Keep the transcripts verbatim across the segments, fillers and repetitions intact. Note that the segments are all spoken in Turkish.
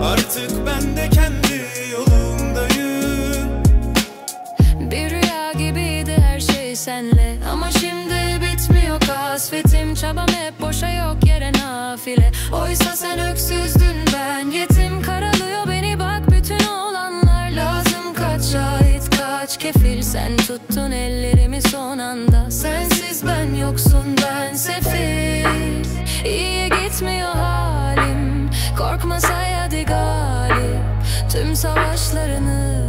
Artık ben de kendi yolumdayım. Bir rüya gibiydi her şey senle, ama şimdi bitmiyor kasvetim. Çabam hep boşa, yok yere nafile. Oysa sen öksüzdün, ben yetim. Karalıyor beni bak bütün olanlar. Lazım kaç şahit, kaç kefil. Sen tuttun ellerimi son anda. Sensiz ben yoksun, ben sefil. İyi gitmiyor halim, korkma say hadi galip tüm savaşlarını.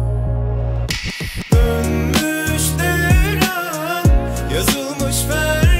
Dönmüş devran, yazılmış fer